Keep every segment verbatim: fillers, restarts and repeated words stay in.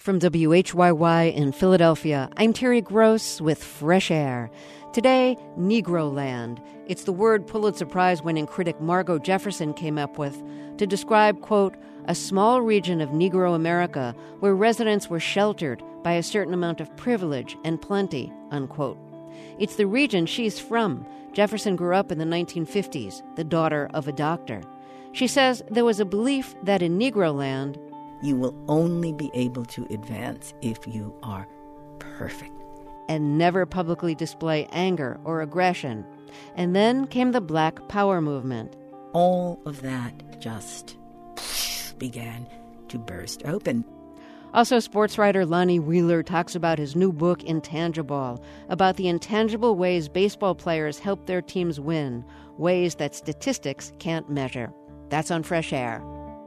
From W H Y Y in Philadelphia, I'm Terry Gross with Fresh Air. Today, Negroland. It's the word Pulitzer Prize-winning critic Margo Jefferson came up with to describe, quote, a small region of Negro America where residents were sheltered by a certain amount of privilege and plenty, unquote. It's the region she's from. Jefferson grew up in the nineteen fifties, the daughter of a doctor. She says there was a belief that in Negroland, you will only be able to advance if you are perfect. And never publicly display anger or aggression. And then came the Black Power movement. All of that just began to burst open. Also, sports writer Lonnie Wheeler talks about his new book, Intangible, about the intangible ways baseball players help their teams win, ways that statistics can't measure. That's on Fresh Air.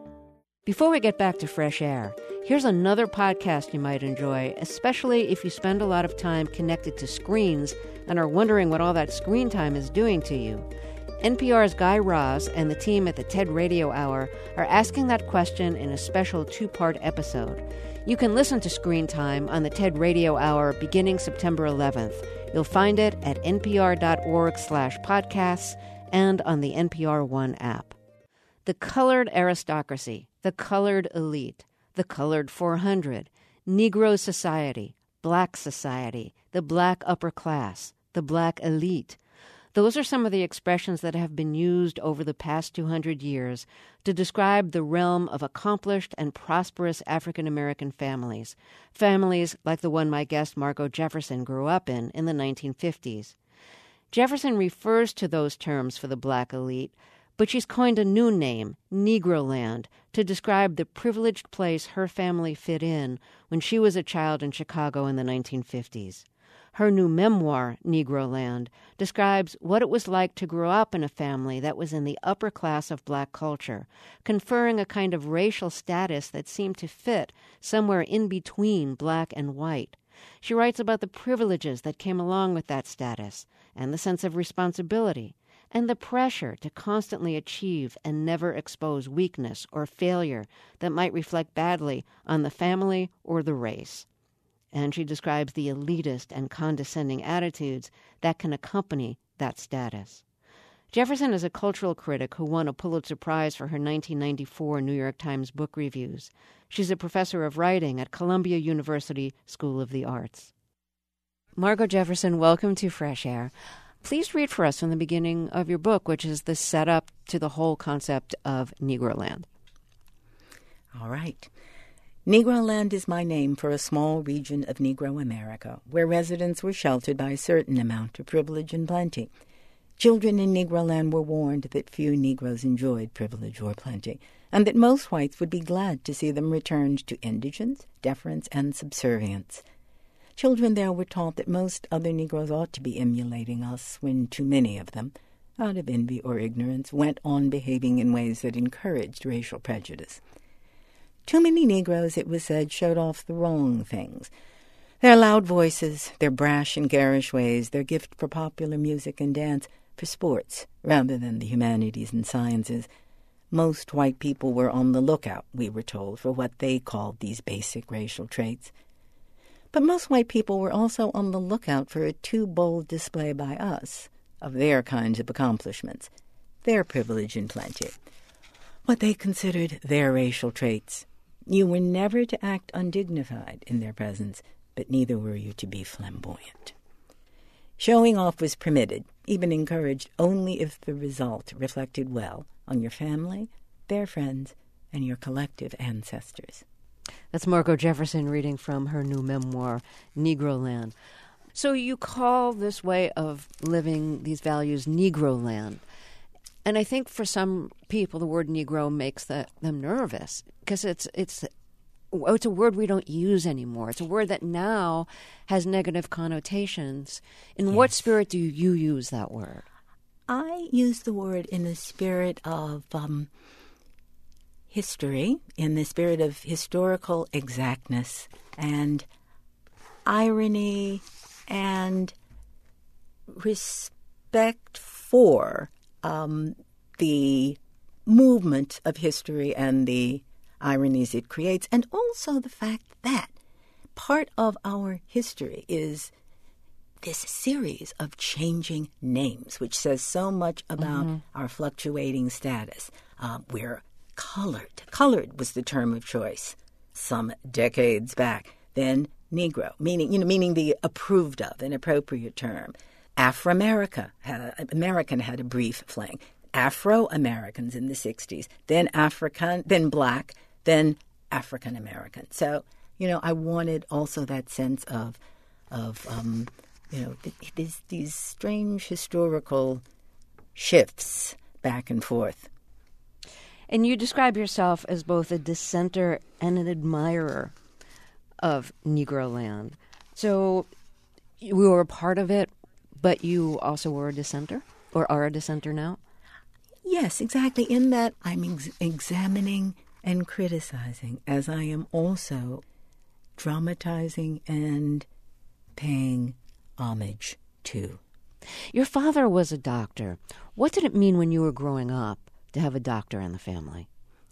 Before we get back to Fresh Air, here's another podcast you might enjoy, especially if you spend a lot of time connected to screens and are wondering what all that screen time is doing to you. N P R's Guy Raz and the team at the TED Radio Hour are asking that question in a special two-part episode. You can listen to Screen Time on the TED Radio Hour beginning September eleventh. You'll find it at npr.org slash podcasts and on the N P R One app. The colored aristocracy, the colored elite, the colored four hundred, Negro society, black society, the black upper class, the black elite. Those are some of the expressions that have been used over the past two hundred years to describe the realm of accomplished and prosperous African-American families, families like the one my guest Margo Jefferson grew up in in the nineteen fifties. Jefferson refers to those terms for the black elite, but she's coined a new name, Negroland, to describe the privileged place her family fit in when she was a child in Chicago in the nineteen fifties. Her new memoir, Negroland, describes what it was like to grow up in a family that was in the upper class of black culture, conferring a kind of racial status that seemed to fit somewhere in between black and white. She writes about the privileges that came along with that status, and the sense of responsibility, and the pressure to constantly achieve and never expose weakness or failure that might reflect badly on the family or the race. And she describes the elitist and condescending attitudes that can accompany that status. Jefferson is a cultural critic who won a Pulitzer Prize for her nineteen ninety-four New York Times book reviews. She's a professor of writing at Columbia University School of the Arts. Margo Jefferson, welcome to Fresh Air. Please read for us from the beginning of your book, which is the setup to the whole concept of Negroland. All right. Negroland is my name for a small region of Negro America, where residents were sheltered by a certain amount of privilege and plenty. Children in Negroland were warned that few Negroes enjoyed privilege or plenty, and that most whites would be glad to see them returned to indigence, deference, and subservience. Children there were taught that most other Negroes ought to be emulating us when too many of them, out of envy or ignorance, went on behaving in ways that encouraged racial prejudice. Too many Negroes, it was said, showed off the wrong things. Their loud voices, their brash and garish ways, their gift for popular music and dance, for sports rather than the humanities and sciences. Most white people were on the lookout, we were told, for what they called these basic racial traits. But most white people were also on the lookout for a too bold display by us of their kinds of accomplishments, their privilege and plenty, what they considered their racial traits. You were never to act undignified in their presence, but neither were you to be flamboyant. Showing off was permitted, even encouraged, only if the result reflected well on your family, their friends, and your collective ancestors. That's Margo Jefferson reading from her new memoir, Negroland. So you call this way of living, these values, Negroland. And I think for some people, the word Negro makes the, them nervous because it's it's it's a word we don't use anymore. It's a word that now has negative connotations. In yes. What spirit do you use that word? I use the word in the spirit of um, history, in the spirit of historical exactness and irony and respect for um, the movement of history and the ironies it creates, and also the fact that part of our history is this series of changing names, which says so much about mm-hmm. our fluctuating status. Uh, we're colored. Colored was the term of choice some decades back. Then Negro, meaning you know, meaning the approved of, an appropriate term. Afro-America, had, American had a brief fling. Afro-Americans in the sixties, then African, then Black, then African-American. So, you know, I wanted also that sense of, of um, you know, th- these, these strange historical shifts back and forth. And you describe yourself as both a dissenter and an admirer of Negroland. So you were a part of it, but you also were a dissenter, or are a dissenter now? Yes, exactly. In that I'm ex- examining and criticizing, as I am also dramatizing and paying homage to. Your father was a doctor. What did it mean when you were growing up to have a doctor in the family?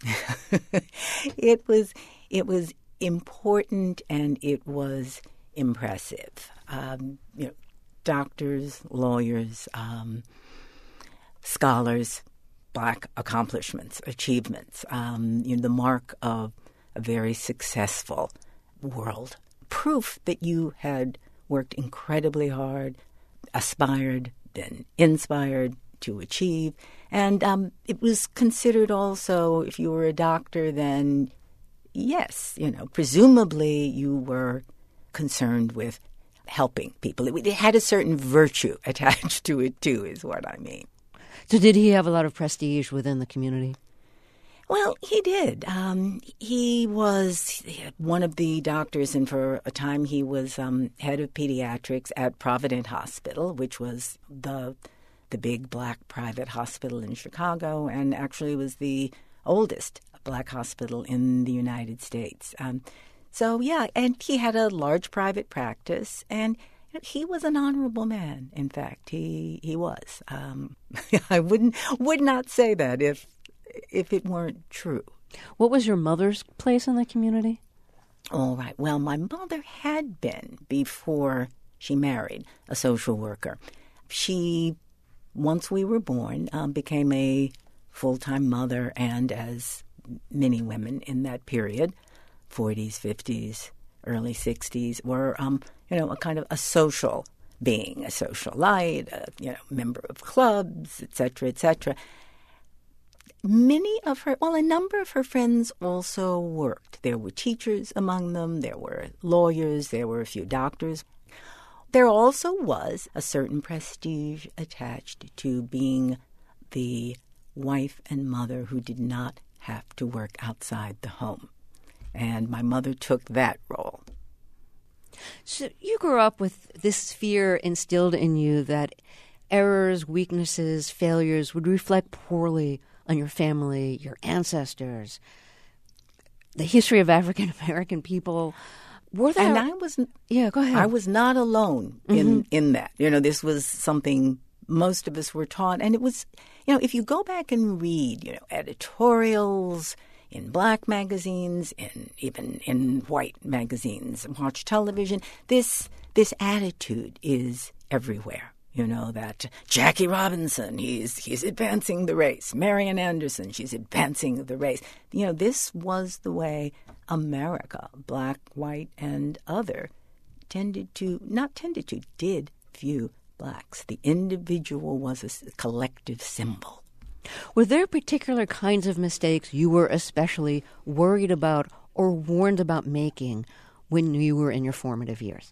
It was it was important and it was impressive. Um, you know, doctors, lawyers, um, scholars, Black accomplishments, achievements, um, you know, the mark of a very successful world. Proof that you had worked incredibly hard, aspired, been inspired to achieve. And um, it was considered also, if you were a doctor, then yes, you know, presumably you were concerned with helping people. It, it had a certain virtue attached to it, too, is what I mean. So did he have a lot of prestige within the community? Well, he did. Um, he was one of the doctors, and for a time he was um, head of pediatrics at Provident Hospital, which was the the big Black private hospital in Chicago, and actually was the oldest Black hospital in the United States. Um, so, yeah, and he had a large private practice, and he was an honorable man. In fact, he he was. Um, I wouldn't would not say that if if it weren't true. What was your mother's place in the community? All right. Well, my mother had been, before she married, a social worker. She, once we were born, um, became a full-time mother, and as many women in that period, forties, fifties, early sixties, were, um, you know, a kind of a social being, a socialite, a, you know, member of clubs, et cetera, et cetera. Many of her, well, a number of her friends also worked. There were teachers among them. There were lawyers. There were a few doctors. There also was a certain prestige attached to being the wife and mother who did not have to work outside the home. And my mother took that role. So you grew up with this fear instilled in you that errors, weaknesses, failures would reflect poorly on your family, your ancestors, the history of African American people. Were there? And I was, yeah, go ahead. I was not alone in, mm-hmm. in that. You know, this was something most of us were taught. And it was, you know, if you go back and read, you know, editorials in Black magazines, in even in white magazines, watch television, this this attitude is everywhere. You know, that Jackie Robinson, he's he's advancing the race. Marian Anderson, she's advancing the race. You know, this was the way America, Black, white, and other, tended to, not tended to, did view Blacks. The individual was a collective symbol. Were there particular kinds of mistakes you were especially worried about or warned about making when you were in your formative years?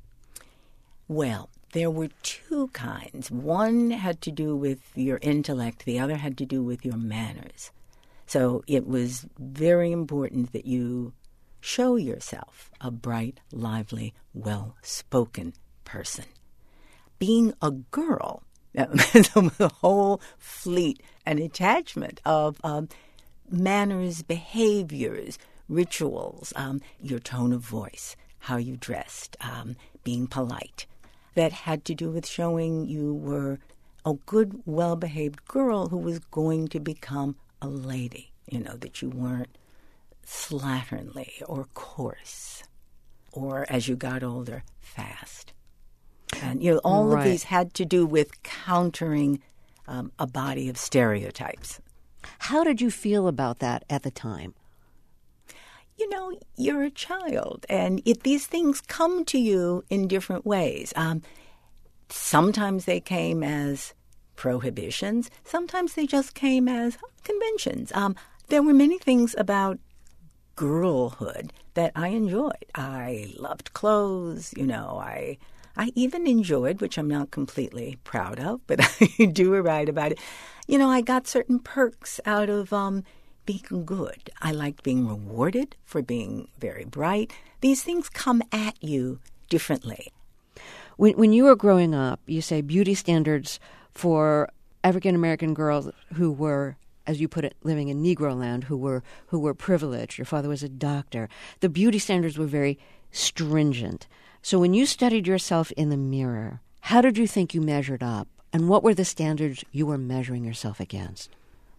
Well, there were two kinds. One had to do with your intellect. The other had to do with your manners. So it was very important that you show yourself a bright, lively, well-spoken person. Being a girl, the whole fleet and attachment of um, manners, behaviors, rituals, um, your tone of voice, how you dressed, um, being polite, that had to do with showing you were a good, well-behaved girl who was going to become a lady, you know, that you weren't slatternly or coarse. or as you got older, fast. And, you know, all right. of these had to do with countering um, a body of stereotypes. How did you feel about that at the time? You know, you're a child, and if these things come to you in different ways. Um, sometimes they came as prohibitions. Sometimes they just came as conventions. Um, there were many things about girlhood that I enjoyed. I loved clothes, you know, I I even enjoyed, which I'm not completely proud of, but I do write about it. You know, I got certain perks out of um, being good. I liked being rewarded for being very bright. These things come at you differently. When, when you were growing up, you say beauty standards for African-American girls who were, as you put it, living in Negro land, who were who were privileged. Your father was a doctor. The beauty standards were very stringent. So when you studied yourself in the mirror, how did you think you measured up? And what were the standards you were measuring yourself against?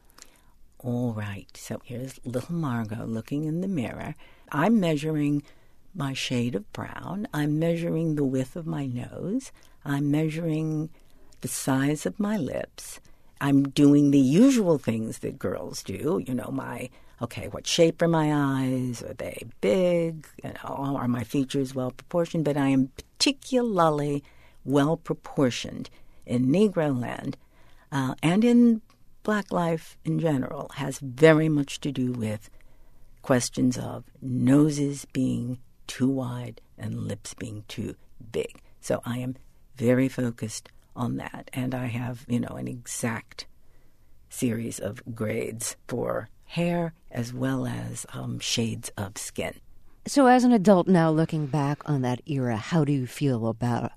All right. So here's little Margot looking in the mirror. I'm measuring my shade of brown. I'm measuring the width of my nose. I'm measuring the size of my lips. I'm doing the usual things that girls do. You know, my, okay, what shape are my eyes? Are they big? You know, are my features well proportioned? But I am particularly well proportioned in Negro land uh, and in Black life in general has very much to do with questions of noses being too wide and lips being too big. So I am very focused on that. And I have, you know, an exact series of grades for hair as well as um, shades of skin. So as an adult now looking back on that era, how do you feel about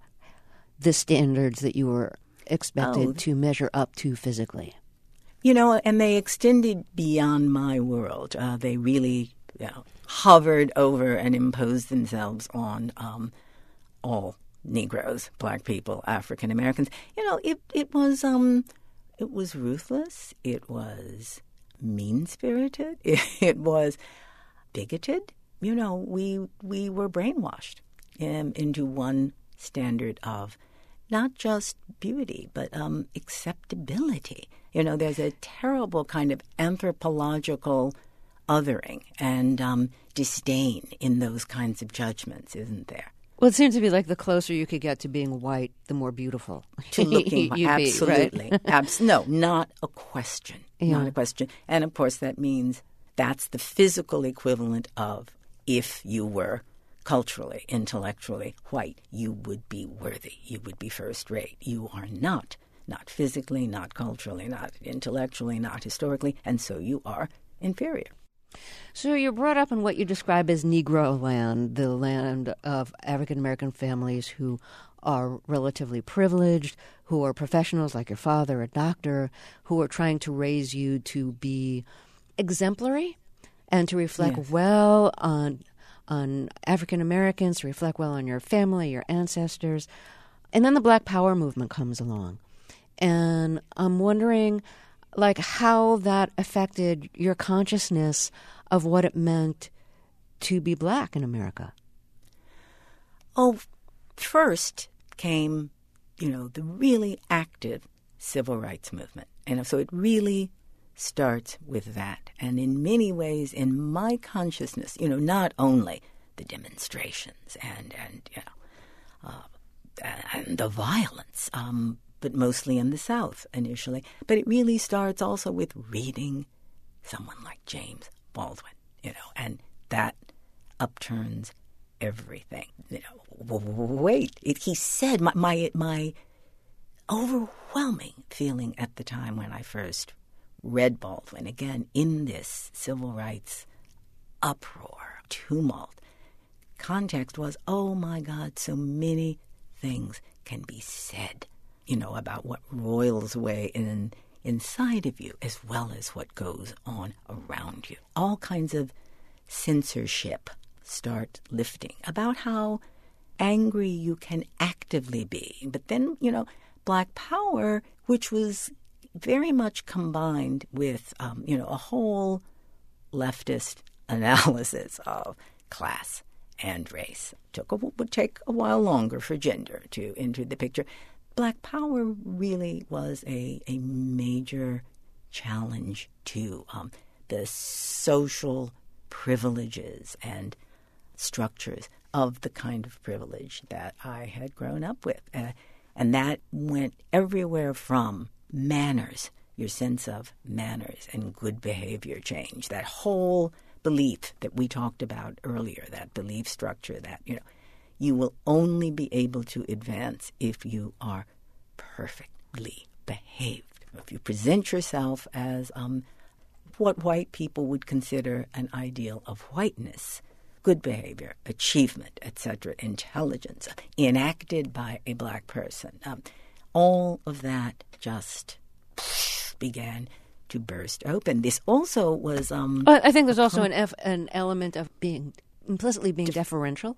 the standards that you were expected oh. to measure up to physically? You know, and they extended beyond my world. Uh, they really you know, hovered over and imposed themselves on um, all Negroes, Black people, African Americans. You know, it it was um, it was ruthless. It was mean-spirited. It, it was bigoted. You know, we we were brainwashed in, into one standard of not just beauty, but um, acceptability. You know, there's a terrible kind of anthropological othering and um, disdain in those kinds of judgments, isn't there? Well, it seems to be like the closer you could get to being white, the more beautiful. To looking white. Absolutely. Be, right? Abs- no, not a question. Yeah. Not a question. And, of course, that means that's the physical equivalent of if you were culturally, intellectually white, you would be worthy. You would be first rate. You are not. Not physically, not culturally, not intellectually, not historically, and so you are inferior. So you're brought up in what you describe as Negro land, the land of African-American families who are relatively privileged, who are professionals like your father, a doctor, who are trying to raise you to be exemplary and to reflect yes. well on on African-Americans, to reflect well on your family, your ancestors. And then the Black Power movement comes along. And I'm wondering, like, how that affected your consciousness of what it meant to be Black in America. Oh, first came, you know, the really active civil rights movement. And so it really starts with that. And in many ways, in my consciousness, you know, not only the demonstrations and, and you know, uh, and the violence, um, but mostly in the South initially. But it really starts also with reading someone like James Baldwin, you know, and that upturns everything. You know, wait, it, he said, my, my my overwhelming feeling at the time when I first read Baldwin, again, in this civil rights uproar, tumult, context was, oh my God, so many things can be said, you know, about what roils away in inside of you as well as what goes on around you. All kinds of censorship start lifting about how angry you can actively be. But then, you know, Black Power, which was very much combined with, um, you know, a whole leftist analysis of class and race. Took a, would take a while longer for gender to enter the picture. Black power really was a, a major challenge to um, the social privileges and structures of the kind of privilege that I had grown up with. Uh, and that went everywhere from manners, your sense of manners and good behavior change, that whole belief that we talked about earlier, that belief structure that, you know, you will only be able to advance if you are perfectly behaved. If you present yourself as um, what white people would consider an ideal of whiteness, good behavior, achievement, et cetera, intelligence, enacted by a black person, um, all of that just began to burst open. This also was... Um, I think there's also an, F, an element of being implicitly being def- deferential.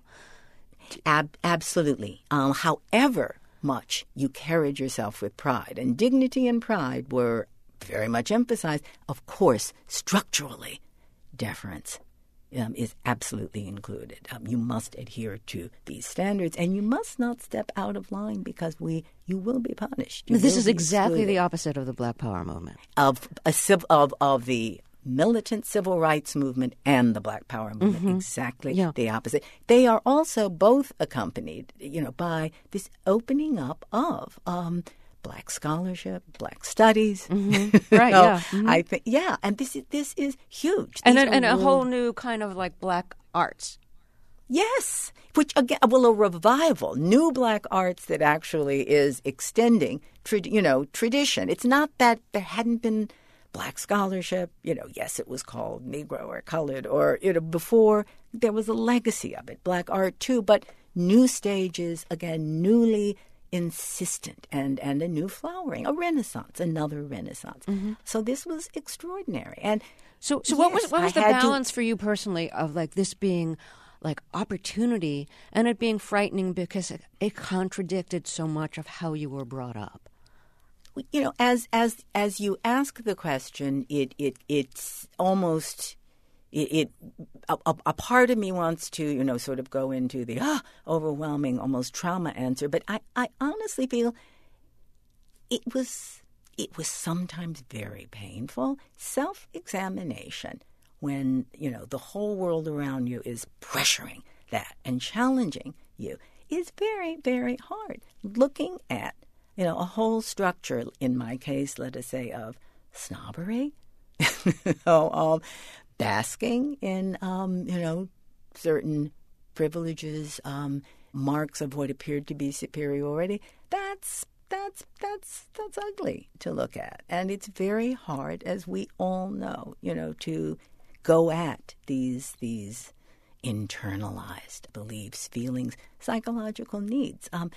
Ab- absolutely. Um, however much you carried yourself with pride, and dignity and pride were very much emphasized, of course, structurally, deference um, is absolutely included. Um, you must adhere to these standards, and you must not step out of line because we you will be punished. You this will is be exactly excluded. the opposite of the Black Power movement. Of, a civ- of, of the militant civil rights movement and the Black Power movement, mm-hmm. exactly yeah. the opposite. They are also both accompanied, you know, by this opening up of um, Black scholarship, Black studies. Mm-hmm. Right, know, yeah. Mm-hmm. I think, yeah, and this is, this is huge. And, a, and a whole new kind of like Black arts. Yes, which, again, well, a revival, new Black arts that actually is extending, you know, tradition. It's not that there hadn't been Black scholarship, you know, yes, it was called Negro or colored, or, you know, before there was a legacy of it, Black art too, but new stages, again, newly insistent and, and a new flowering, a renaissance, another renaissance. Mm-hmm. So this was extraordinary. And so, so yes, what was what was I the balance to, for you personally of like this being like opportunity and it being frightening because it, it contradicted so much of how you were brought up? You know, as as as you ask the question, it it it's almost it, it a, a part of me wants to, you know, sort of go into the ah overwhelming, almost trauma answer. But I, I honestly feel it was it was sometimes very painful self-examination when, you know, the whole world around you is pressuring that and challenging you is very, very hard. Looking at, you know, a whole structure, in my case, let us say, of snobbery, you know, um, basking in, um, you know, certain privileges, um, marks of what appeared to be superiority. That's that's that's that's ugly to look at, and it's very hard, as we all know, you know, to go at these these internalized beliefs, feelings, psychological needs. Um,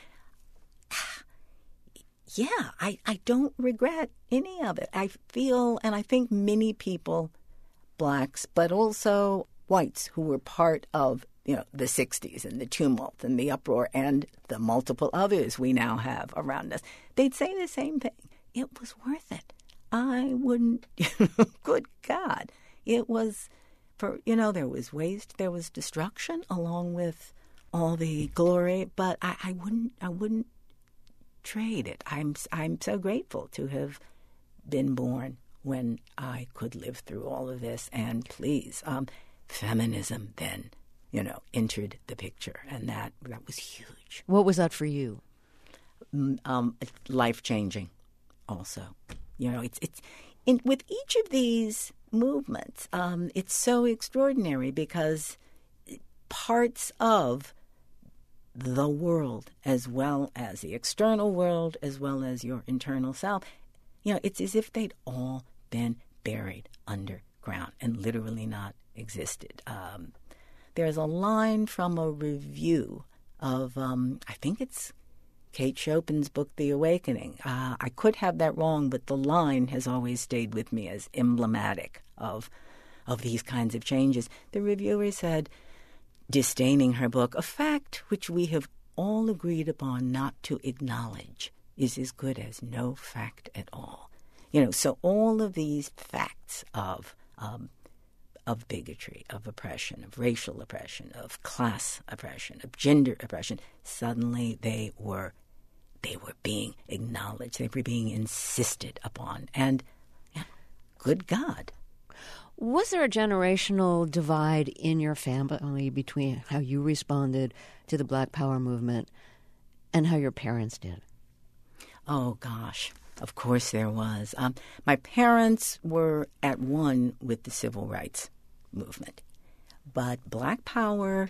Yeah, I, I don't regret any of it. I feel, and I think many people, blacks, but also whites who were part of, you know, the sixties and the tumult and the uproar and the multiple others we now have around us, they'd say the same thing. It was worth it. I wouldn't, good God, it was, for, you know, there was waste, there was destruction along with all the glory, but I, I wouldn't, I wouldn't, trade it. I'm I'm so grateful to have been born when I could live through all of this. And please, um, feminism then, you know, entered the picture, and that that was huge. What was that for you? Um, life changing, also. You know, it's it's in, with each of these movements, um, it's so extraordinary because parts of the world, as well as the external world, as well as your internal self, you know, it's as if they'd all been buried underground and literally not existed. Um, there's a line from a review of, um, I think it's Kate Chopin's book, The Awakening. Uh, I could have that wrong, but the line has always stayed with me as emblematic of of these kinds of changes. The reviewer said, disdaining her book, a fact which we have all agreed upon not to acknowledge is as good as no fact at all. You know, so all of these facts of um, of bigotry, of oppression, of racial oppression, of class oppression, of gender oppression, suddenly they were they were being acknowledged. They were being insisted upon. And yeah, good God. Was there a generational divide in your family between how you responded to the Black Power movement and how your parents did? Oh, gosh. Of course there was. Um, my parents were at one with the civil rights movement. But Black Power,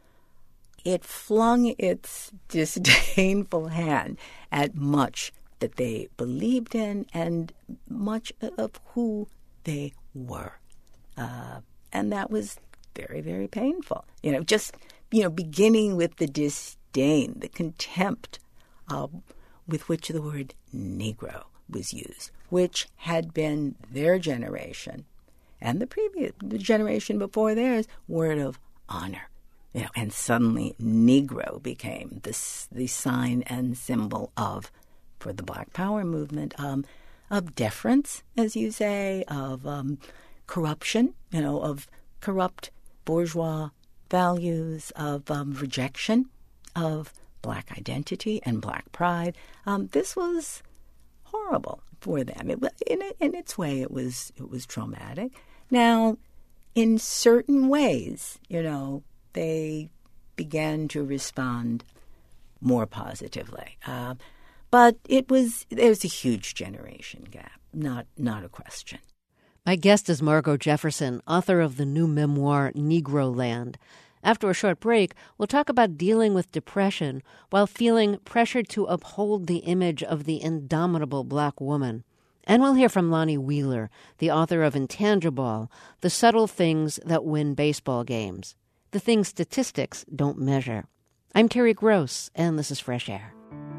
it flung its disdainful hand at much that they believed in and much of who they were. Uh, and that was very, very painful. You know, just, you know, beginning with the disdain, the contempt uh, with which the word Negro was used, which had been their generation and the previous the generation before theirs word of honor. You know, and suddenly Negro became this the sign and symbol of, for the Black Power movement, um, of deference, as you say, of um, corruption, you know, of corrupt bourgeois values, of um, rejection of Black identity and Black pride. Um, this was horrible for them. It, in, in its way, it was it was traumatic. Now, in certain ways, you know, they began to respond more positively. Uh, but it was there was a huge generation gap, not not a question. My guest is Margo Jefferson, author of the new memoir, Negroland. After a short break, we'll talk about dealing with depression while feeling pressured to uphold the image of the indomitable Black woman. And we'll hear from Lonnie Wheeler, the author of Intangible, The Subtle Things That Win Baseball Games, the things statistics don't measure. I'm Terry Gross, and this is Fresh Air.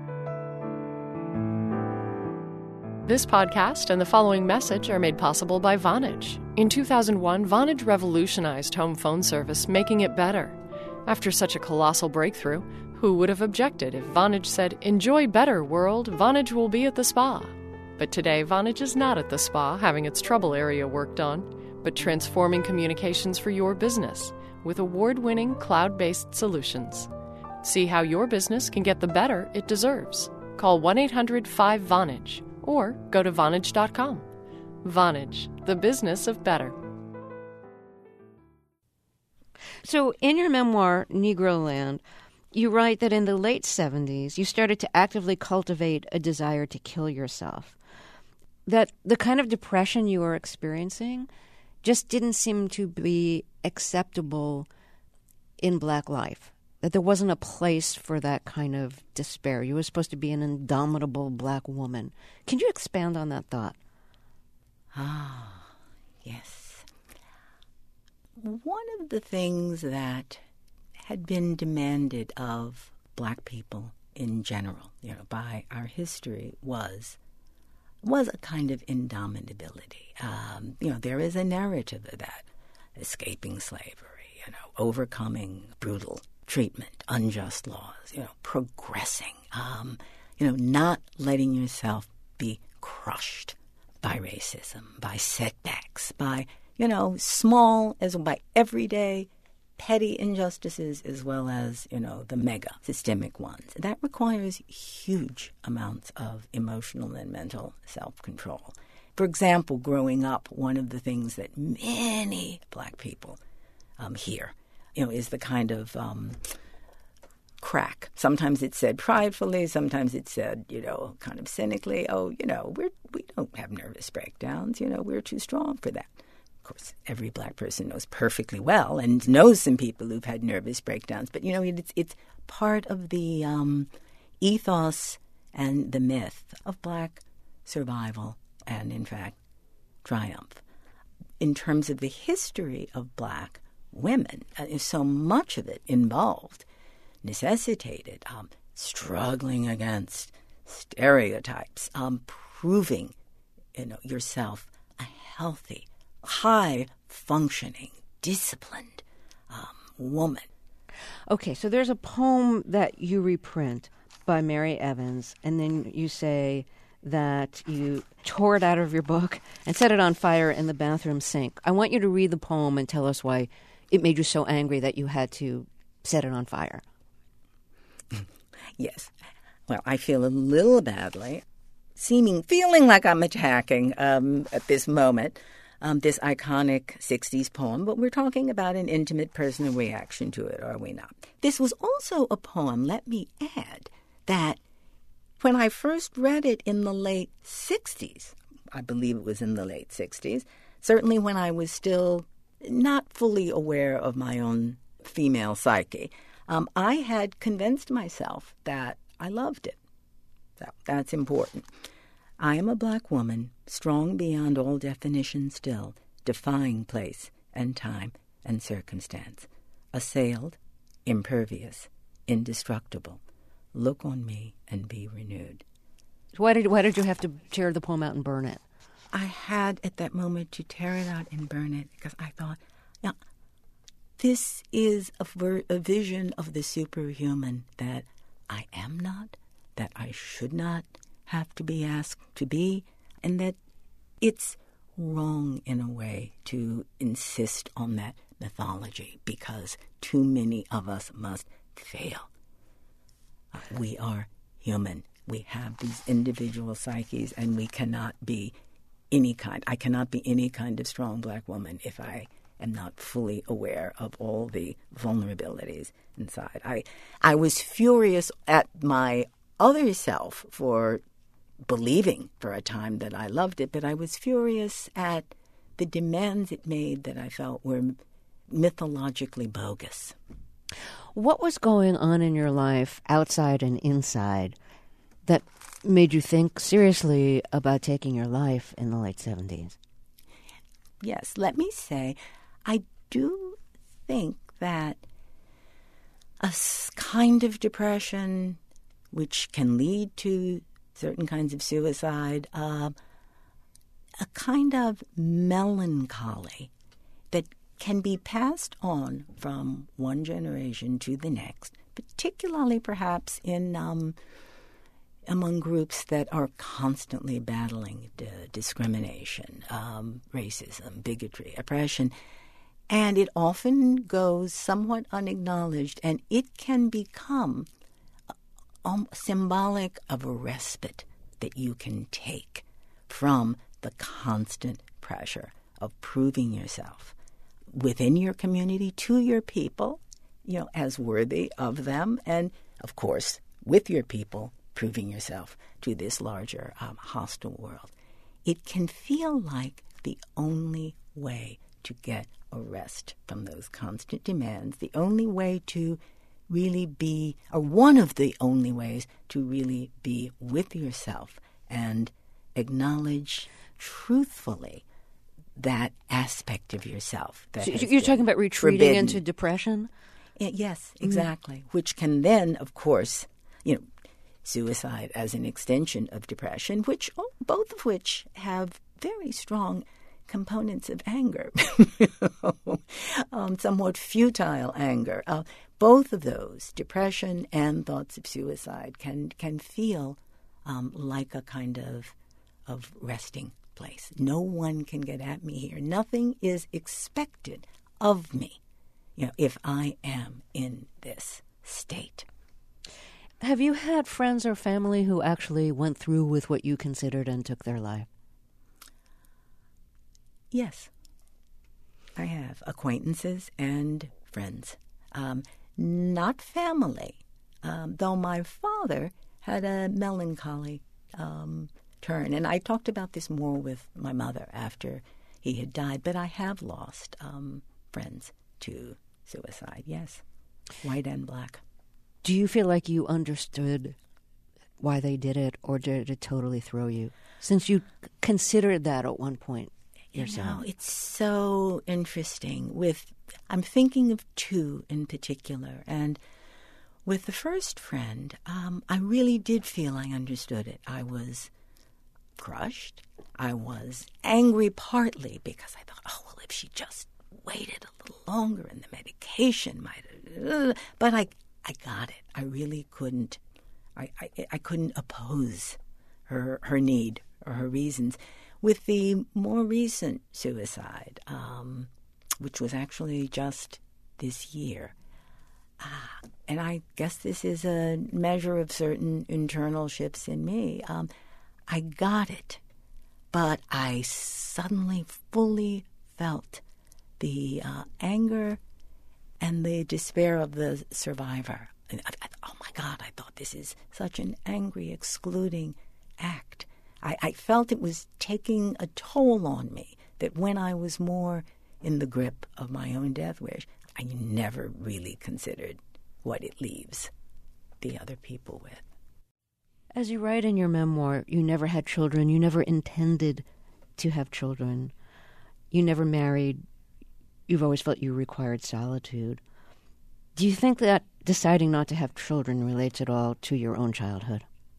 This podcast and the following message are made possible by Vonage. In two thousand one, Vonage revolutionized home phone service, making it better. After such a colossal breakthrough, who would have objected if Vonage said, "Enjoy better, world, Vonage will be at the spa"? But today, Vonage is not at the spa having its trouble area worked on, but transforming communications for your business with award-winning cloud-based solutions. See how your business can get the better it deserves. Call one eight hundred five Vonage or go to Vonage dot com. Vonage, the business of better. So in your memoir, Negroland, you write that in the late seventies, you started to actively cultivate a desire to kill yourself. That the kind of depression you were experiencing just didn't seem to be acceptable in Black life. That there wasn't a place for that kind of despair. You were supposed to be an indomitable Black woman. Can you expand on that thought? Ah, yes. One of the things that had been demanded of Black people in general, you know, by our history was was a kind of indomitability. Um, you know, there is a narrative of that, escaping slavery, you know, overcoming brutal treatment, unjust laws, you know, progressing, um, you know, not letting yourself be crushed by racism, by setbacks, by, you know, small as by everyday petty injustices as well as, you know, the mega systemic ones. That requires huge amounts of emotional and mental self-control. For example, growing up, one of the things that many Black people um, hear, you know, is the kind of um, crack. Sometimes it's said pridefully, sometimes it's said, you know, kind of cynically, oh, you know, we're, we don't have nervous breakdowns, you know, we're too strong for that. Of course, every Black person knows perfectly well and knows some people who've had nervous breakdowns. But, you know, it's, it's part of the um, ethos and the myth of Black survival and, in fact, triumph. In terms of the history of Black women, uh, so much of it involved, necessitated um, struggling against stereotypes, um, proving, you know, yourself a healthy, high-functioning, disciplined um, woman. Okay, so there's a poem that you reprint by Mary Evans, and then you say that you tore it out of your book and set it on fire in the bathroom sink. I want you to read the poem and tell us why it made you so angry that you had to set it on fire. Yes. Well, I feel a little badly, seeming, feeling like I'm attacking um, at this moment um, this iconic sixties poem, but we're talking about an intimate personal reaction to it, are we not? This was also a poem, let me add, that when I first read it in the late sixties, I believe it was in the late sixties, certainly when I was still not fully aware of my own female psyche, um, I had convinced myself that I loved it. So that's important. I am a black woman, strong beyond all definition still, defying place and time and circumstance, assailed, impervious, indestructible. Look on me and be renewed. Why did why did you have to tear the poem out and burn it? I had at that moment to tear it out and burn it because I thought, yeah, this is a, ver- a vision of the superhuman that I am not, that I should not have to be asked to be, and that it's wrong in a way to insist on that mythology because too many of us must fail. Uh, we are human. We have these individual psyches, and we cannot be any kind. I cannot be any kind of strong black woman if I am not fully aware of all the vulnerabilities inside. I, I was furious at my other self for believing for a time that I loved it, but I was furious at the demands it made that I felt were mythologically bogus. What was going on in your life, outside and inside, that made you think seriously about taking your life in the late seventies? Yes, let me say, I do think that a kind of depression, which can lead to certain kinds of suicide, uh, a kind of melancholy that can be passed on from one generation to the next, particularly perhaps in um, among groups that are constantly battling d- discrimination, um, racism, bigotry, oppression. And it often goes somewhat unacknowledged, and it can become um, symbolic of a respite that you can take from the constant pressure of proving yourself within your community, to your people, you know, as worthy of them, and, of course, with your people, proving yourself to this larger um, hostile world. It can feel like the only way to get a rest from those constant demands, the only way to really be, or one of the only ways to really be with yourself and acknowledge truthfully that aspect of yourself. That So you're talking about retreating forbidden. into depression? Yes, exactly. Mm-hmm. Which can then, of course, you know, suicide as an extension of depression, which oh, both of which have very strong components of anger, um, somewhat futile anger. Uh, both of those, depression and thoughts of suicide, can can feel um, like a kind of of resting place. No one can get at me here. Nothing is expected of me, you know, if I am in this state. Have you had friends or family who actually went through with what you considered and took their life? Yes, I have acquaintances and friends. Um, not family, um, though my father had a melancholy um, turn. And I talked about this more with my mother after he had died, but I have lost um, friends to suicide, yes, white and black. Do you feel like you understood why they did it, or did it totally throw you? Since you considered that at one point yourself. You know, it's so interesting. With I'm thinking of two in particular, and with the first friend, um, I really did feel I understood it. I was crushed. I was angry partly because I thought, oh, well, if she just waited a little longer and the medication might have... But I I got it. I really couldn't... I, I, I couldn't oppose her her need or her reasons. With the more recent suicide, um, which was actually just this year, ah, and I guess this is a measure of certain internal shifts in me, um, I got it, but I suddenly fully felt the uh, anger and the despair of the survivor. And I, I, oh, my God, I thought this is such an angry, excluding act. I, I felt it was taking a toll on me, that when I was more in the grip of my own death wish, I never really considered what it leaves the other people with. As you write in your memoir, you never had children. You never intended to have children. You never married. You've always felt you required solitude. Do you think that deciding not to have children relates at all to your own childhood?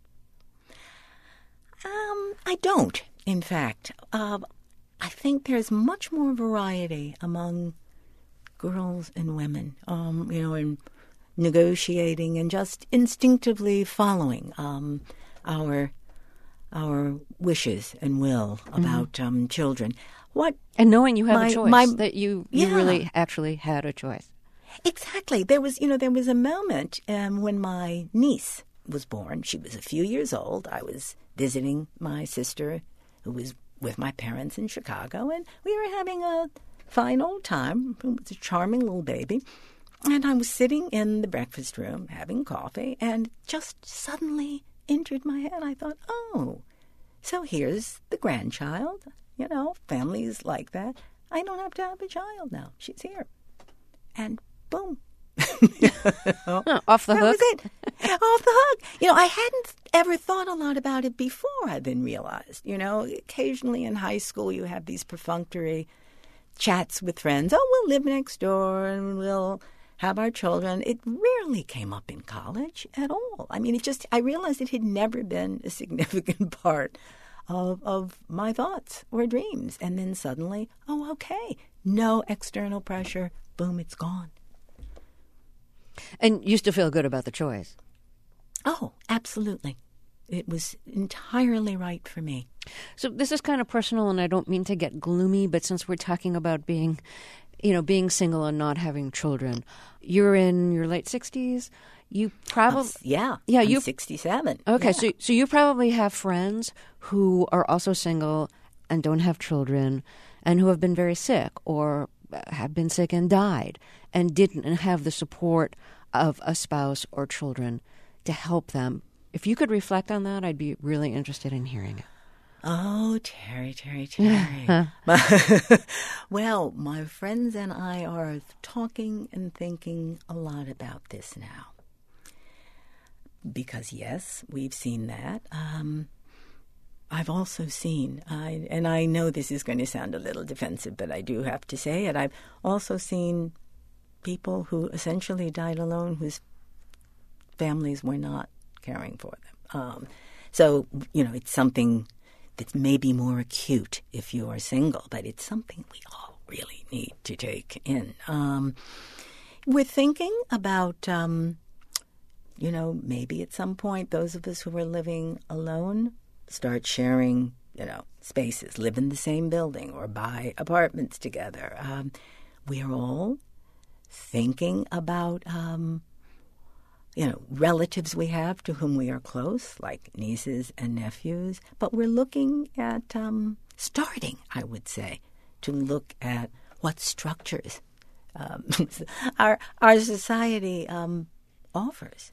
Um, I don't, in fact. Uh, I think there's much more variety among girls and women, um, you know, in negotiating and just instinctively following um, our our wishes and will about mm-hmm. um, children. What and knowing you have my, a choice, my, that you, you yeah. really actually had a choice. Exactly. There was, you know, there was a moment um, when my niece was born. She was a few years old. I was visiting my sister, who was with my parents in Chicago, and we were having a fine old time. It was a charming little baby. And I was sitting in the breakfast room having coffee, and just suddenly entered my head. I thought, oh, so here's the grandchild. You know, families like that. I don't have to have a child now. She's here. And boom. you know, huh, off the that hook. was it. Off the hook. You know, I hadn't ever thought a lot about it before I then realized. You know, occasionally in high school you have these perfunctory chats with friends. Oh, we'll live next door and we'll have our children. It rarely came up in college at all. I mean, it just, I realized it had never been a significant part of of my thoughts or dreams. And then suddenly, oh, okay, no external pressure. Boom, it's gone. And you still feel good about the choice? Oh, absolutely. It was entirely right for me. So this is kind of personal, and I don't mean to get gloomy, but since we're talking about being, you know, being single and not having children, you're in your late sixties. You probably uh, yeah yeah I'm you sixty-seven. Okay, yeah. so so you probably have friends who are also single and don't have children, and who have been very sick or have been sick and died and didn't have the support of a spouse or children to help them. If you could reflect on that, I'd be really interested in hearing it. Oh, Terry, Terry, Terry. Well, my friends and I are talking and thinking a lot about this now. Because, yes, we've seen that. Um, I've also seen, I, and I know this is going to sound a little defensive, but I do have to say it, I've also seen people who essentially died alone whose families were not caring for them. Um, so, you know, it's something that's maybe more acute if you are single, but it's something we all really need to take in. Um, we're thinking about, um, you know, maybe at some point those of us who are living alone start sharing, you know, spaces, live in the same building or buy apartments together. Um, we are all thinking about, um, you know, relatives we have to whom we are close, like nieces and nephews. But we're looking at um, starting, I would say, to look at what structures um, our our society um, offers.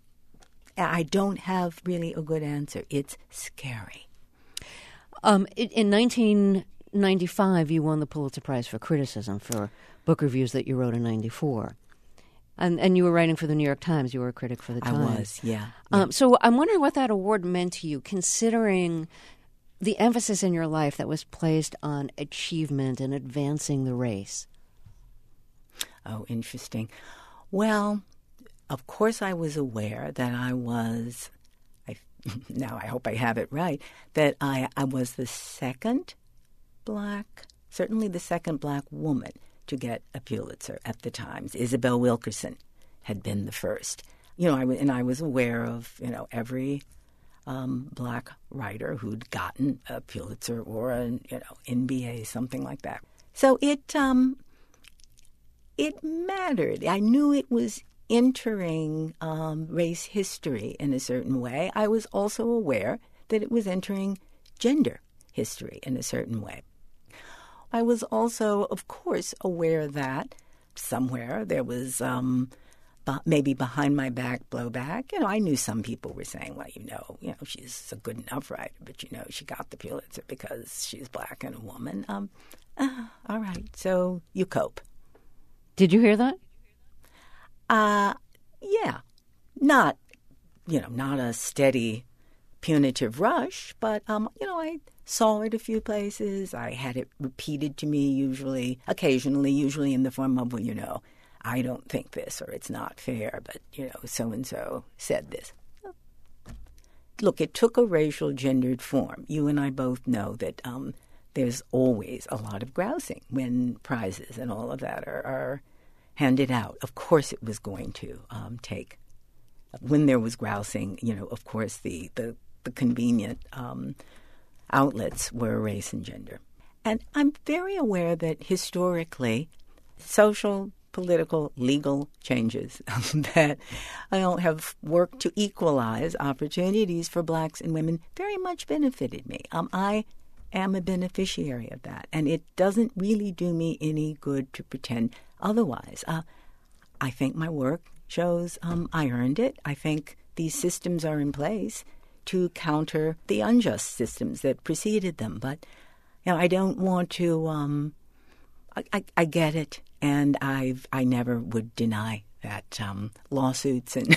I don't have really a good answer. It's scary. Um, in nineteen ninety-five, you won the Pulitzer Prize for criticism for book reviews that you wrote in ninety-four. And, and you were writing for the New York Times. You were a critic for the Times. I was, yeah. yeah. Um, so I'm wondering what that award meant to you, considering the emphasis in your life that was placed on achievement and advancing the race. Oh, interesting. Well, of course I was aware that I was, I, now I hope I have it right, that I, I was the second black, certainly the second black woman to get a Pulitzer at the Times. Isabel Wilkerson had been the first. You know, I, and I was aware of, you know, every um, black writer who'd gotten a Pulitzer or a you know N B A, something like that. So it um, it mattered. I knew it was entering um, race history in a certain way. I was also aware that it was entering gender history in a certain way. I was also, of course, aware that somewhere there was um, maybe behind my back blowback. You know, I knew some people were saying, well, you know, you know, she's a good enough writer, but, you know, she got the Pulitzer because she's black and a woman. Um, uh, all right, so you cope. Did you hear that? Uh, yeah. Not, you know, not a steady punitive rush, but, um, you know, I saw it a few places. I had it repeated to me usually, occasionally, usually in the form of, well, you know, I don't think this or it's not fair, but, you know, so-and-so said this. Look, it took a racial gendered form. You and I both know that um, there's always a lot of grousing when prizes and all of that are, are handed out. Of course it was going to um, take. When there was grousing, you know, of course the, the, the convenient um, outlets were race and gender. And I'm very aware that historically, social, political, legal changes that I don't have worked to equalize opportunities for blacks and women very much benefited me. Um, I am a beneficiary of that, and it doesn't really do me any good to pretend otherwise. Uh, I think my work shows um, I earned it. I think these systems are in place to counter the unjust systems that preceded them. But you know, I don't want to. Um, I, I, I get it, and I've I never would deny that um, lawsuits and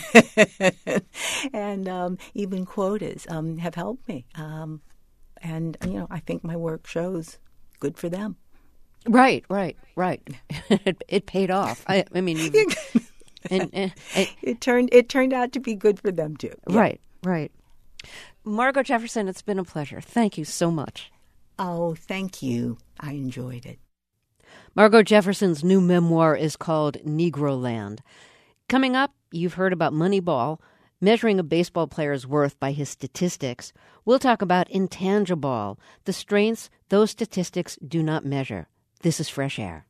and um, even quotas um, have helped me. Um, and you know, I think my work shows good for them. Right, right, right. it, it paid off. I, I mean, you, and, and, and, it turned it turned out to be good for them too. Yeah. Right, right. Margo Jefferson, it's been a pleasure. Thank you so much. Oh, thank you. I enjoyed it. Margo Jefferson's new memoir is called Negroland. Coming up, you've heard about Moneyball, measuring a baseball player's worth by his statistics. We'll talk about Intangible, the strengths those statistics do not measure. This is Fresh Air.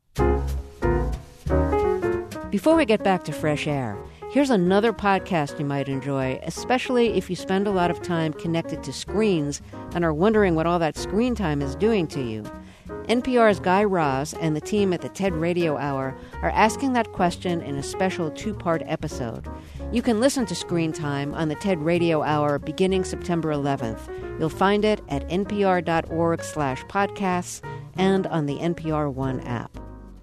Before we get back to Fresh Air, here's another podcast you might enjoy, especially if you spend a lot of time connected to screens and are wondering what all that screen time is doing to you. N P R's Guy Raz and the team at the TED Radio Hour are asking that question in a special two-part episode. You can listen to Screen Time on the TED Radio Hour beginning September eleventh. You'll find it at npr.org slash podcasts and on the N P R One app.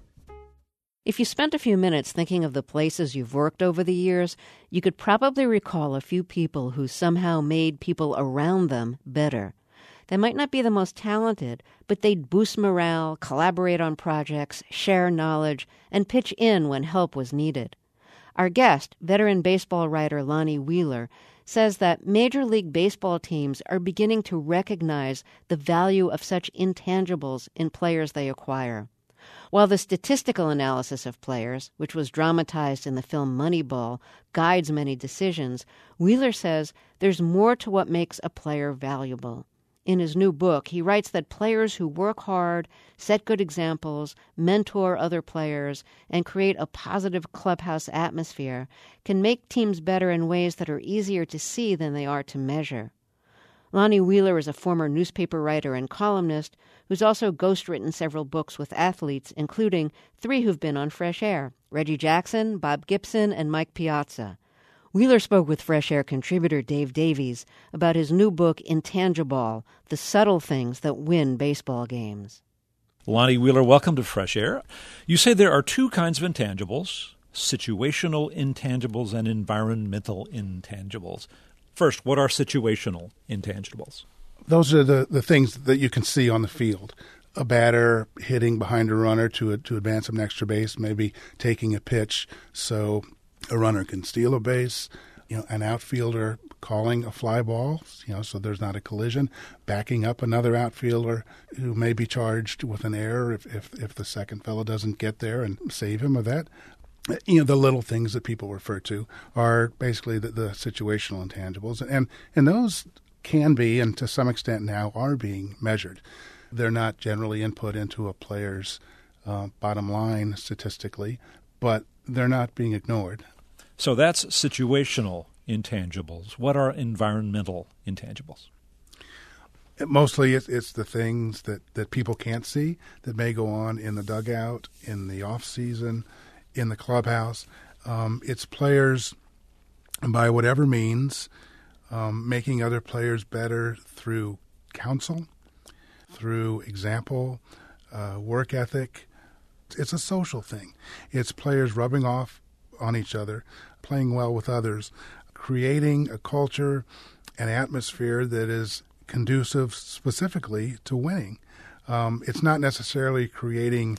If you spent a few minutes thinking of the places you've worked over the years, you could probably recall a few people who somehow made people around them better. They might not be the most talented, but they'd boost morale, collaborate on projects, share knowledge, and pitch in when help was needed. Our guest, veteran baseball writer Lonnie Wheeler, says that Major League Baseball teams are beginning to recognize the value of such intangibles in players they acquire. While the statistical analysis of players, which was dramatized in the film Moneyball, guides many decisions, Wheeler says there's more to what makes a player valuable. In his new book, he writes that players who work hard, set good examples, mentor other players, and create a positive clubhouse atmosphere can make teams better in ways that are easier to see than they are to measure. Lonnie Wheeler is a former newspaper writer and columnist who's also ghostwritten several books with athletes, including three who've been on Fresh Air, Reggie Jackson, Bob Gibson, and Mike Piazza. Wheeler spoke with Fresh Air contributor Dave Davies about his new book, Intangible, The Subtle Things That Win Baseball Games. Lonnie Wheeler, welcome to Fresh Air. You say there are two kinds of intangibles, situational intangibles and environmental intangibles. First, what are situational intangibles? Those are the, the things that you can see on the field. A batter hitting behind a runner to to advance an extra base, maybe taking a pitch so a runner can steal a base, you know, an outfielder calling a fly ball, you know, so there's not a collision, backing up another outfielder who may be charged with an error if, if, if the second fellow doesn't get there and save him of that. you know, the little things that people refer to are basically the, the situational intangibles. And, and those can be, and to some extent now are being measured. They're not generally input into a player's uh, bottom line statistically, but they're not being ignored. So that's situational intangibles. What are environmental intangibles? Mostly it's, it's the things that, that people can't see that may go on in the dugout, in the off season, in the clubhouse. Um, it's players, by whatever means, um, making other players better through counsel, through example, uh, work ethic. It's a social thing. It's players rubbing off on each other, playing well with others, creating a culture, an atmosphere that is conducive specifically to winning. Um, it's not necessarily creating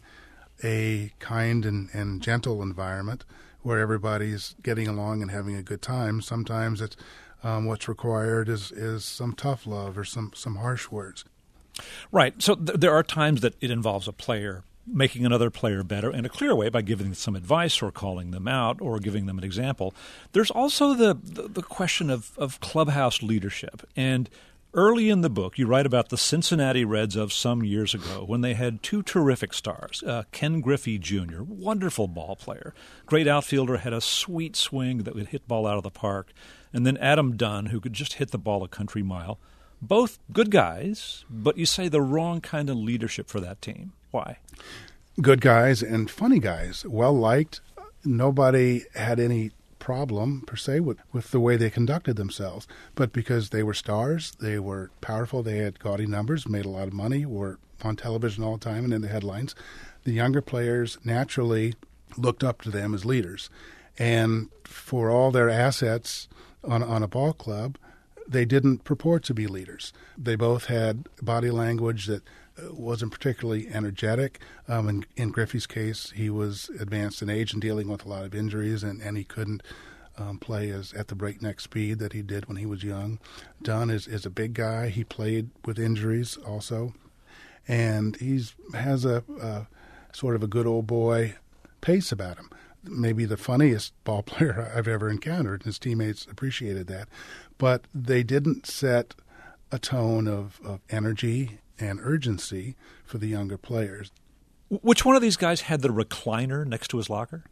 a kind and, and gentle environment where everybody's getting along and having a good time. Sometimes it's um, what's required is, is some tough love or some, some harsh words. Right. So th- there are times that it involves a player making another player better in a clear way by giving them some advice or calling them out or giving them an example. There's also the, the, the question of, of clubhouse leadership. And early in the book, you write about the Cincinnati Reds of some years ago when they had two terrific stars. Uh, Ken Griffey Junior, wonderful ball player, great outfielder, had a sweet swing that would hit ball out of the park. And then Adam Dunn, who could just hit the ball a country mile. Both good guys, but you say the wrong kind of leadership for that team. Why? Good guys and funny guys, well-liked. Nobody had any problem, per se, with, with the way they conducted themselves. But because they were stars, they were powerful, they had gaudy numbers, made a lot of money, were on television all the time and in the headlines, the younger players naturally looked up to them as leaders. And for all their assets on, on a ball club, they didn't purport to be leaders. They both had body language that wasn't particularly energetic. Um, in, in Griffey's case, he was advanced in age and dealing with a lot of injuries, and, and he couldn't um, play as at the breakneck speed that he did when he was young. Dunn is, is a big guy. He played with injuries also, and he's has a, a sort of a good old boy pace about him. Maybe the funniest ball player I've ever encountered. His teammates appreciated that. But they didn't set a tone of, of energy and urgency for the younger players. Which one of these guys had the recliner next to his locker?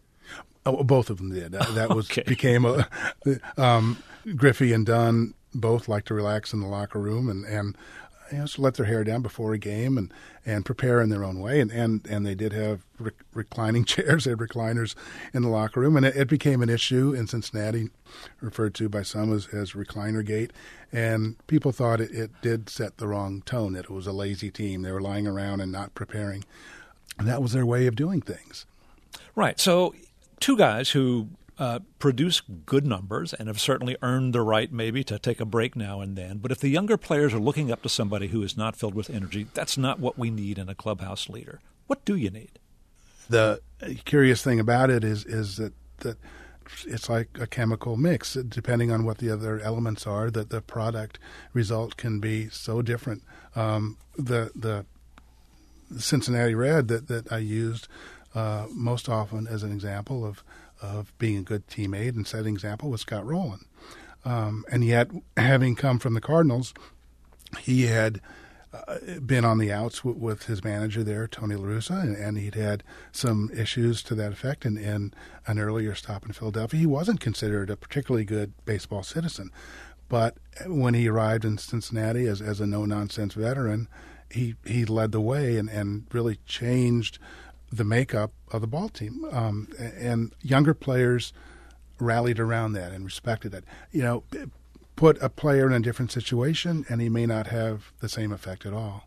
Oh, both of them did. That, that was okay. became a um, Griffey and Dunn both like to relax in the locker room and and you know, so let their hair down before a game and, and prepare in their own way. And, and, and they did have rec- reclining chairs. They had recliners in the locker room. And it, it became an issue in Cincinnati, referred to by some as, as recliner gate. And people thought it, it did set the wrong tone, that it was a lazy team. They were lying around and not preparing. And that was their way of doing things. Right. So two guys who Uh, produce good numbers and have certainly earned the right maybe to take a break now and then. But if the younger players are looking up to somebody who is not filled with energy, that's not what we need in a clubhouse leader. What do you need? The curious thing about it is is that, that it's like a chemical mix. Depending on what the other elements are, that the product result can be so different. Um, the, the Cincinnati Red that, that I used uh, most often as an example of of being a good teammate and setting example was Scott Rowland. Um, and yet, having come from the Cardinals, he had uh, been on the outs w- with his manager there, Tony La Russa, and, and he'd had some issues to that effect in, in an earlier stop in Philadelphia. He wasn't considered a particularly good baseball citizen. But when he arrived in Cincinnati as, as a no-nonsense veteran, he, he led the way and, and really changed the makeup of the ball team. Um, and younger players rallied around that and respected it. You know, put a player in a different situation and he may not have the same effect at all.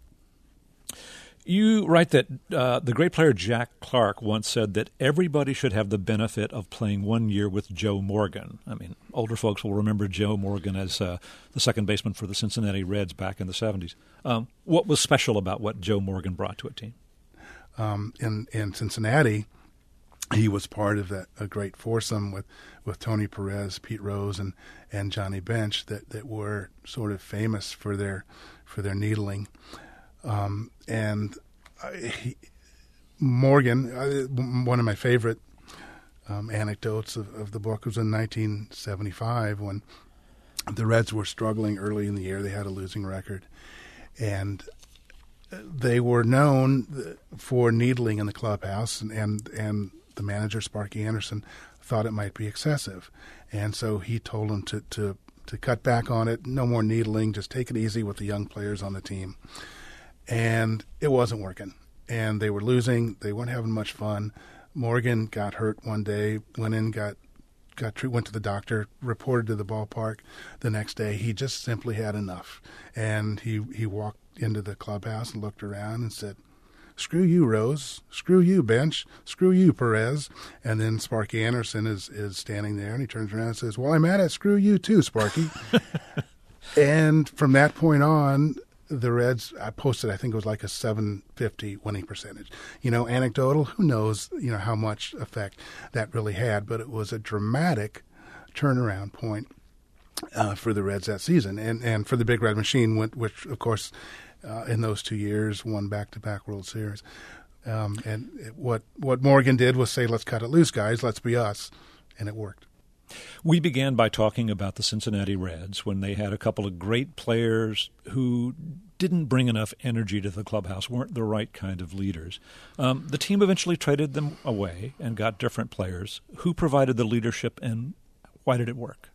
You write that uh, the great player Jack Clark once said that everybody should have the benefit of playing one year with Joe Morgan. I mean, older folks will remember Joe Morgan as uh, the second baseman for the Cincinnati Reds back in the seventies. Um, what was special about what Joe Morgan brought to a team? Um, in, in Cincinnati, he was part of that a great foursome with, with Tony Perez, Pete Rose, and, and Johnny Bench that, that were sort of famous for their for their needling. Um, and uh, he, Morgan, uh, one of my favorite um, anecdotes of, of the book. It was in nineteen seventy-five when the Reds were struggling early in the year. They had a losing record, and they were known for needling in the clubhouse, and, and, and the manager, Sparky Anderson, thought it might be excessive. And so he told them to, to, to cut back on it, no more needling, just take it easy with the young players on the team. And it wasn't working. And they were losing. They weren't having much fun. Morgan got hurt one day, went in, got got went to the doctor, reported to the ballpark the next day. He just simply had enough. And he, he walked into the clubhouse and looked around and said, "Screw you, Rose. Screw you, bench. Screw you, Perez." And then Sparky Anderson is, is standing there, and he turns around and says, "Well, I'm at it. Screw you too, Sparky." And from that point on, the Reds, I posted, I think it was like a seven fifty winning percentage. You know, anecdotal, who knows, you know, how much effect that really had, but it was a dramatic turnaround point uh, for the Reds that season. And, and for the Big Red Machine, which, of course, Uh, in those two years, won back-to-back World Series. Um, and it, what what Morgan did was say, "Let's cut it loose, guys. Let's be us," and it worked. We began by talking about the Cincinnati Reds when they had a couple of great players who didn't bring enough energy to the clubhouse, weren't the right kind of leaders. Um, the team eventually traded them away and got different players. Who provided the leadership, and why did it work?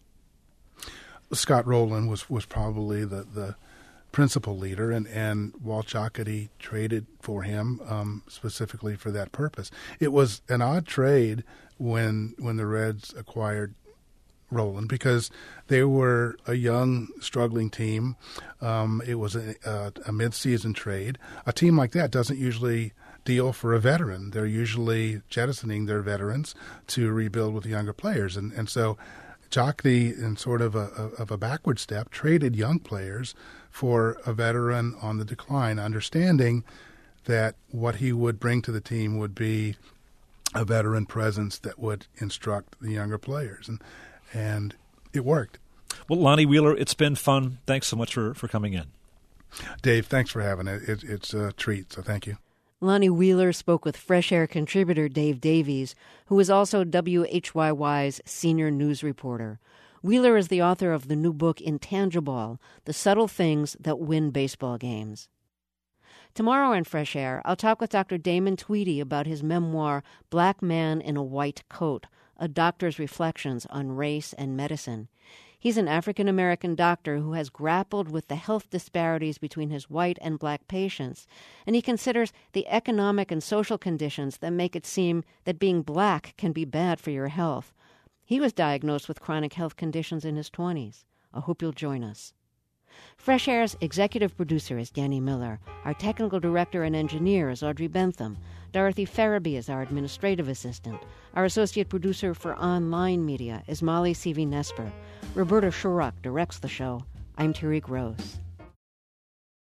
Scott Rowland was, was probably the, the principal leader, and, and Walt Jocketty traded for him um, specifically for that purpose. It was an odd trade when when the Reds acquired Rowland because they were a young, struggling team. Um, it was a, a, a mid-season trade. A team like that doesn't usually deal for a veteran. They're usually jettisoning their veterans to rebuild with younger players, and and so Jocketty, in sort of a, of a backward step, traded young players for a veteran on the decline, understanding that what he would bring to the team would be a veteran presence that would instruct the younger players. And and it worked. Well, Lonnie Wheeler, it's been fun. Thanks so much for, for coming in. Dave, thanks for having it. it. It's a treat, so thank you. Lonnie Wheeler spoke with Fresh Air contributor Dave Davies, who is also W H Y Y's senior news reporter. Wheeler is the author of the new book Intangible, The Subtle Things That Win Baseball Games. Tomorrow on Fresh Air, I'll talk with Doctor Damon Tweedy about his memoir, Black Man in a White Coat, A Doctor's Reflections on Race and Medicine. He's an African-American doctor who has grappled with the health disparities between his white and black patients, and he considers the economic and social conditions that make it seem that being black can be bad for your health. He was diagnosed with chronic health conditions in his twenties. I hope you'll join us. Fresh Air's executive producer is Danny Miller. Our technical director and engineer is Audrey Bentham. Dorothy Farabee is our administrative assistant. Our associate producer for online media is Molly Seavey-Nesper. Roberta Shurrock directs the show. I'm Tariq Rose.